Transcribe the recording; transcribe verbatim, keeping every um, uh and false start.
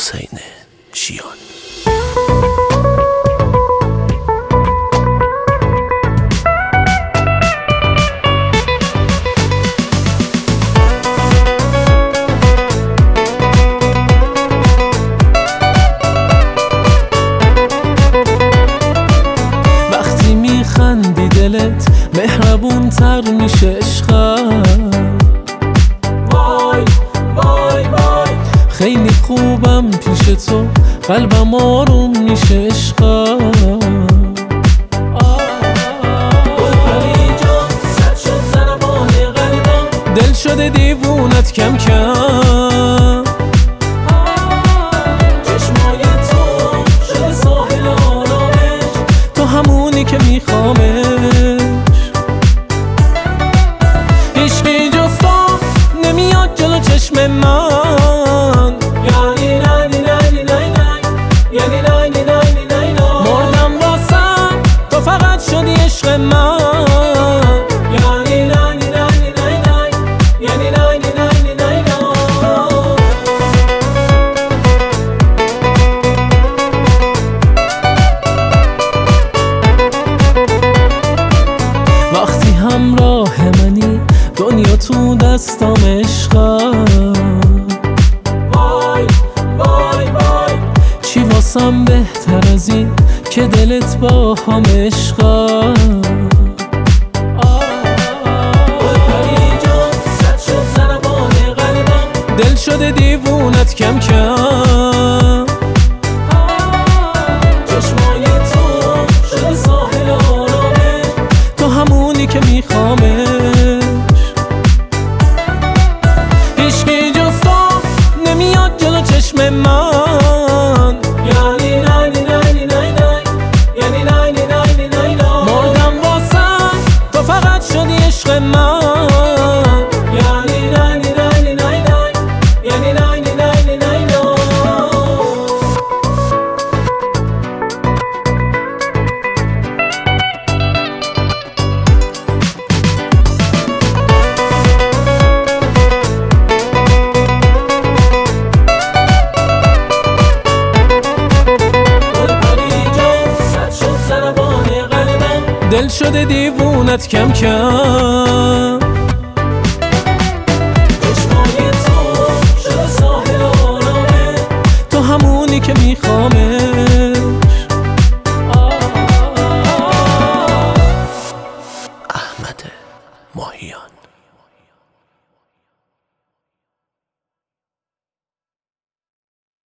حسین ژیان. وقتی میخندی دلت مهربون تر میشه عشقم. وای وای وای خیلی خوبم پیش تو، قلبم آروم میشه عشقم. دل شده دیوونت کم کم، چشمای تو شده ساحل آرامش، تو همونی که میخوامش. هیچکی جز تو نمیاد جلو چشم من، یعنی نانی نانی نانی یعنی نانی نانی نانی مردم واسم تو فقط شدی عشق من، یعنی نانی نانی نانی یعنی نانی نانی نانی. وقتی همراه منی دنیا تو دستم عشقم. وای وای وای چی واسم بهتر از این که دلت با هم عشقم. دل شده دیوونت کم کم، چشمای تو شده ساحل آرامش، تو همونی که میخوامش. هیچکی جز تو نمیاد جلو چشم من، یعنی نانی نانی نانی یعنی نانی نانی نانی مردم واسم تو فقط شدی عشق من، یعنی نانی نانی نانی یعنی نانی نانی نانی. دل شده دیوونت کم کم، چشمای تو شده ساحل آرامش، تو همونی که میخوامه.